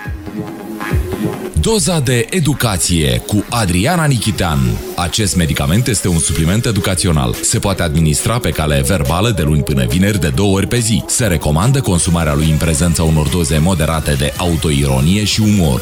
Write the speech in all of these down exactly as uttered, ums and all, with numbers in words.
Doza de educație cu Adriana Nichitean. Acest medicament este un supliment educațional. Se poate administra pe cale verbală de luni până vineri de două ori pe zi. Se recomandă consumarea lui în prezența unor doze moderate de autoironie și umor.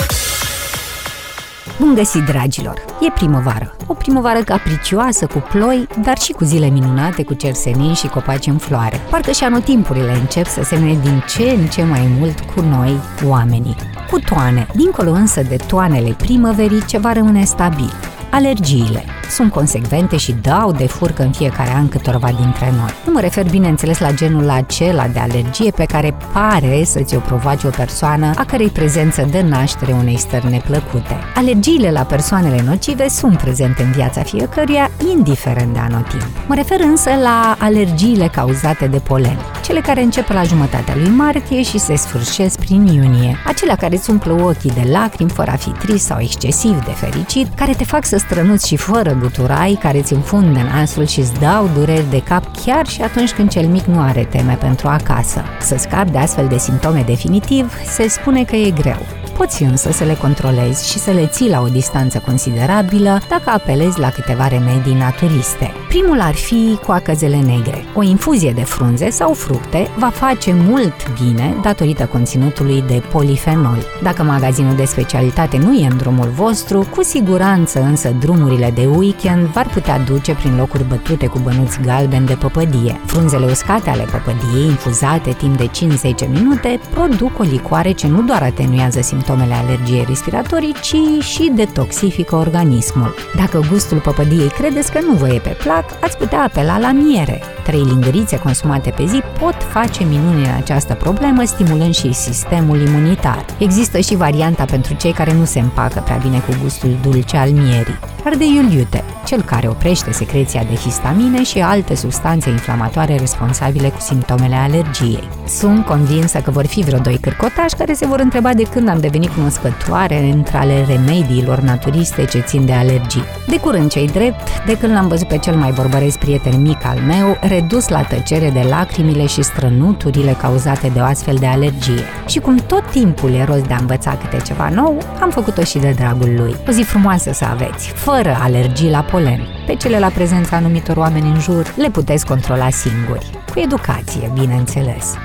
Bun găsit, dragilor! E primăvară. O primăvară capricioasă, cu ploi, dar și cu zile minunate, cu cer senin și copaci în floare. Parcă și anotimpurile încep să semene din ce în ce mai mult cu noi, oamenii. Cu toane. Dincolo însă de toanele primăverii, ceva rămâne stabil. Alergiile. Sunt consecvente și dau de furcă în fiecare an câtorva dintre noi. Nu mă refer, bineînțeles, la genul acela de alergie pe care pare să ți-o provoace o persoană a cărei prezență dă naștere unei stări neplăcute. Alergiile la persoanele nocive sunt prezente în viața fiecăruia, indiferent de anotimp. Mă refer însă la alergiile cauzate de polen, cele care încep la jumătatea lui martie și se sfârșesc prin iunie, acelea care îți umplă ochii de lacrimi fără a fi trist sau excesiv de fericit, care te fac să strănuți și fără guturai, care ți înfunde nasul și îți dau dureri de cap chiar și atunci când cel mic nu are teme pentru acasă. Să scapi de astfel de simptome definitiv, se spune că e greu. Poți însă să le controlezi și să le ții la o distanță considerabilă dacă apelezi la câteva remedii naturiste. Primul ar fi coacăzele negre. O infuzie de frunze sau fructe va face mult bine datorită conținutului de polifenol. Dacă magazinul de specialitate nu e în drumul vostru, cu siguranță însă drumurile de weekend v-ar putea duce prin locuri bătute cu bănuți galbeni de păpădie. Frunzele uscate ale păpădiei, infuzate timp de cinci zece minute, produc o licoare ce nu doar atenuează simptomele alergiei respiratorii, ci și detoxifică organismul. Dacă gustul păpădiei credeți că nu vă e pe plac, ați putea apela la miere. Trei lingurițe consumate pe zi pot face minuni în această problemă, stimulând și sistemul imunitar. Există și varianta pentru cei care nu se împacă prea bine cu gustul dulce al mierii. Ardeiul iute, cel care oprește secreția de histamine și alte substanțe inflamatoare responsabile cu simptomele alergiei. Sunt convinsă că vor fi vreo doi cârcotași care se vor întreba de când am devenit cunoscătoare între ale remediilor naturiste ce țin de alergii. De curând, ce-i drept, de când l-am văzut pe cel mai vorbăresc prieten mic al meu, redus la tăcere de lacrimile și strănuturile cauzate de o astfel de alergie. Și cum tot timpul e rost de a învăța câte ceva nou, am făcut-o și de dragul lui. O zi frumoasă să aveți, fără alergii la polen. Pe cele la prezența anumitor oameni în jur le puteți controla singuri, cu educație, bineînțeles.